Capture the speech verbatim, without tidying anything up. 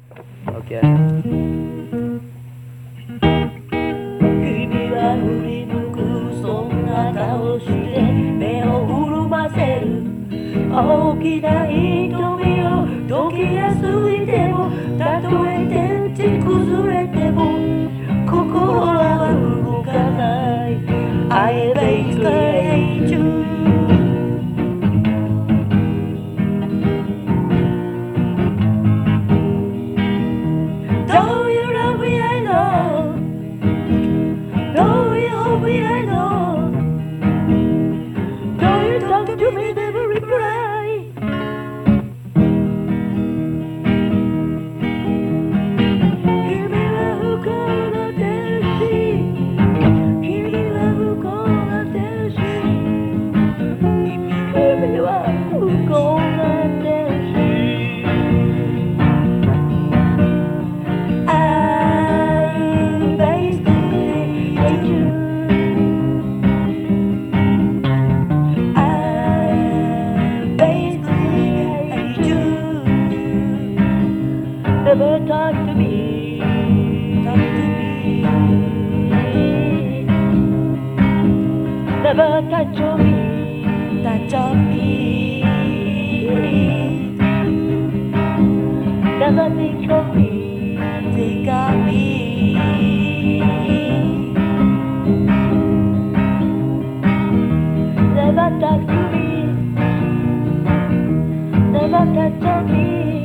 OK。 君は振り向くそんな顔して目を潤ませる大きな瞳を時が過ぎてもたとえ天地崩れても心は動かない I hate you Though you love me I know Though you hold me I know Though you talk to me never reply君は不幸な天使君は不幸な天使君は不幸な天使I basically hate you I basically hate you Never talk to me Talk to me Never touch on me Touch on me Never think of me Think of me Never talk to me Never touch on me